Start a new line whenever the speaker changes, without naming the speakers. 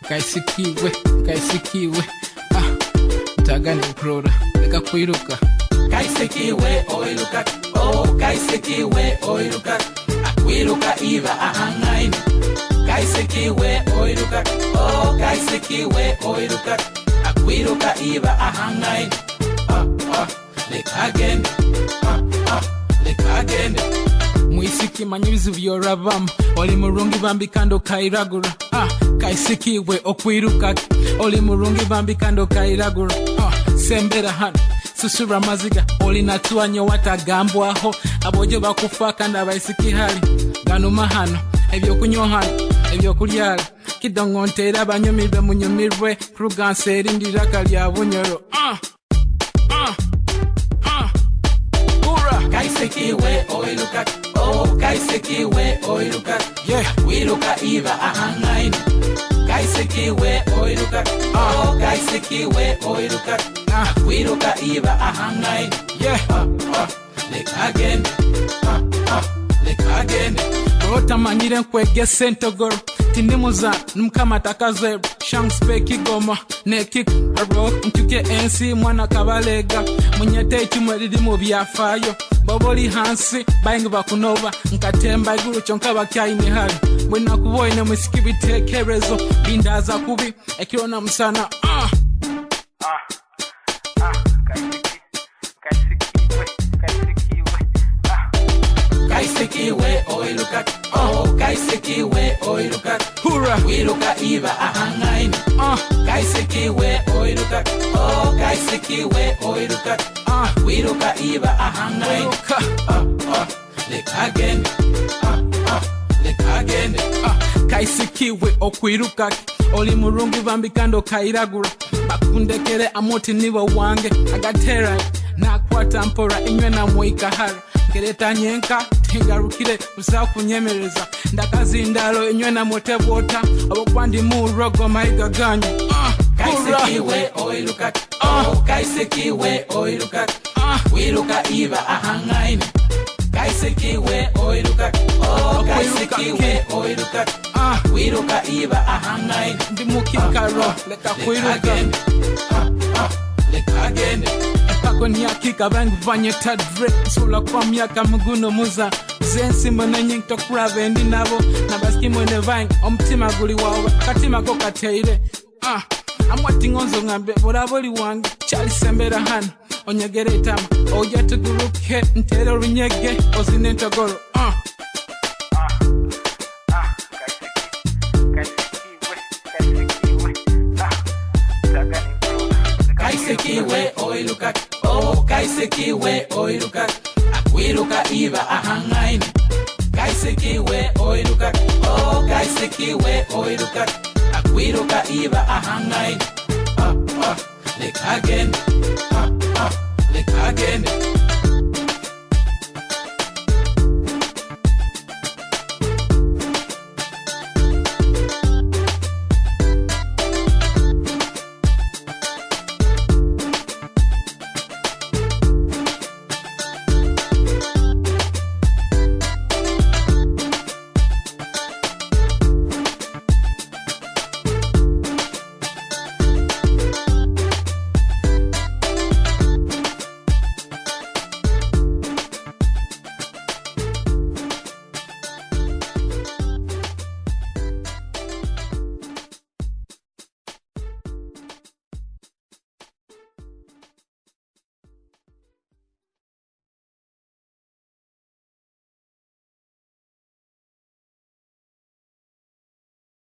kaisikiwe tagani prora leka kuiruka
kaisikiwe oiruka oh kaisikiwe oiruka akwiruka iba ahangaini kaisikiwe oiruka oh kaisikiwe oiruka akwiruka iba ahangaini leka agende
mwisiki manyibizu byorabamu oli murungi bambikando kairagura kaisikiwe okwiruka oli murungi bambikando kairagura sembera hano susura maziga oli natuanyo watagambwaho aboje bakufa kandi abaisiki hali ganuma hano ebyokunywa hano ebyokulyala kidongontera abanyumirwe munyumirwe kruganseri ndiraka lya bunyoro
kaisikiwe oiruka oh kaisikiwe oiruka wiruka iba ahangaini kaisikiwe oiruka oh kaisikiwe oiruka wiruka iba ahangaini leka agende
otamanyire nkwege sentogoro tindimuza numkama takaze shangspe kigoma ne kick ro ntuke ensi mwana kabalega munyete kimwe riri mu byafayo baboli hansi bayingi bakunova nkatemba iguru chonka bakyaine hali bwena kuboine musikibitekerezo bindaza kubi ekirona musana
kaisikiwe oiruka oh kaisikiwe oiruka
hura
wiruka iba ahangaini kaisikiwe oiruka oh kaisikiwe oiruka wiruka iba ahangaini leka agende
kaisikiwe okwiruka oli murungi bambikando kairagura bakundekere amoti nibo wange agatera nakwata mpora inywe na muikahara kereta nyenka tingarukire uzakunyemereza ndakazindalo inywe na motebota abokwandi murogo maiga ganyu
kaisikiwe oiruka oh kaisikiwe oiruka wiruka iba ahangaini kaisikiwe oiruka oh kaisikiwe oiruka wiruka iba ahangaini
ndimukikaro leka kuiruka
leka agende
kakoni yakika bangu vanye tadre sula kwa miaka muguno muza zensi mwenye ntokurave ndi nabo nabasiki mwene vangu omtima guli wawe katima ko kateire amwati ngonzo ngambe boraboli wange chali sembera hano onyegere itama oja tuguruke ntero runyege ozine ntogoro
kaisikiwe oiruka oh kaisikiwe oiruka akwiruka iba ahangaini kaisikiwe oiruka oh kaisikiwe oiruka akwiruka iba ahangaini leka agende